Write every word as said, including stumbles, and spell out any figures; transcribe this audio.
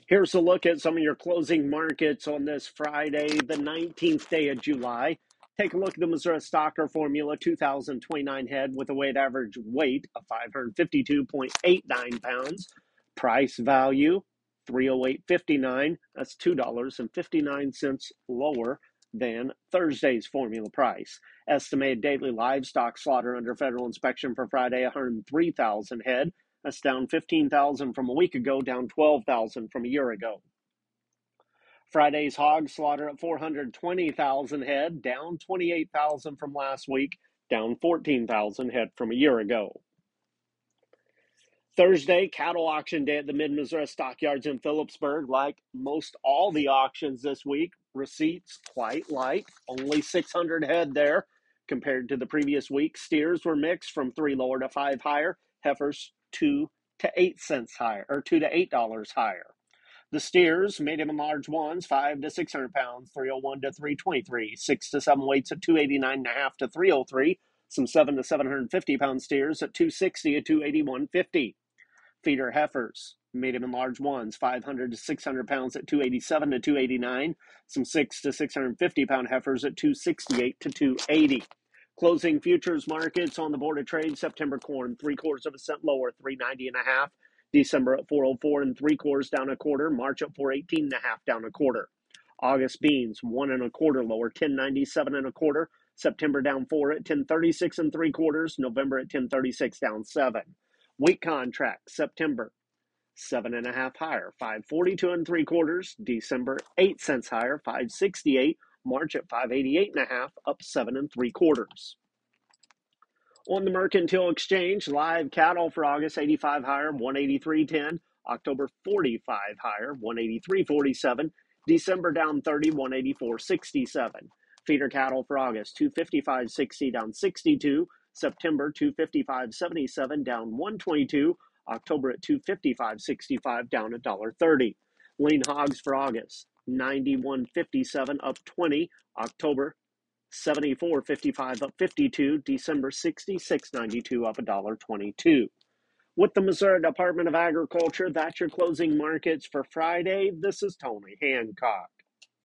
Here's a look at some of your closing markets on this Friday, the nineteenth day of July. Take a look at the Missouri Stocker Formula, two thousand twenty-nine head with a weighted average weight of five hundred fifty-two point eight nine pounds. Price value, three oh eight fifty-nine. That's two dollars and fifty-nine cents lower than Thursday's formula price. Estimated daily livestock slaughter under federal inspection for Friday, one hundred three thousand head. That's down fifteen thousand from a week ago, down twelve thousand from a year ago. Friday's hog slaughter at four hundred twenty thousand head, down twenty-eight thousand from last week, down fourteen thousand head from a year ago. Thursday, cattle auction day at the Mid-Missouri Stockyards in Phillipsburg. Like most all the auctions this week, receipts quite light, only six hundred head there compared to the previous week. Steers were mixed from three lower to five higher, heifers two to eight cents higher, or two to eight dollars higher. The steers, medium and large ones, five to six hundred pounds, three oh one to three twenty-three, six to seven weights at two eighty-nine and a half to three oh three, some seven to seven hundred fifty pound steers at two sixty to two eighty-one fifty. Feeder heifers, medium and large ones, five hundred to six hundred pounds at two eighty-seven to two eighty-nine, some six to six hundred fifty pound heifers at two sixty-eight to two eighty. Closing futures markets on the Board of Trade. September corn, three quarters of a cent lower, three ninety and a half. December at four oh four and three quarters, down a quarter. March at four eighteen and a half, down a quarter. August beans, one and a quarter lower, ten ninety-seven and a quarter. September down four at ten thirty-six and three quarters. November at ten thirty-six, down seven. Wheat contract, September, seven and a half higher, five forty-two and three quarters. December, eight cents higher, five sixty-eight. March at five eighty-eight and a half, up seven and three quarters. On the Mercantile Exchange, live cattle for August, eighty-five higher, one eighty-three ten. October, forty-five higher, one eighty-three forty-seven. December down thirty, one eighty-four sixty-seven. Feeder cattle for August, two fifty-five sixty, down sixty-two. September, two fifty-five seventy-seven, down one twenty-two. October at two fifty-five sixty-five, down one dollar thirty. Lean hogs for August, ninety-one fifty-seven, up twenty. October, seventy-four fifty-five, up fifty-two. December, sixty-six ninety-two, up one dollar twenty-two. With the Missouri Department of Agriculture, that's your closing markets for Friday. This is Tony Hancock.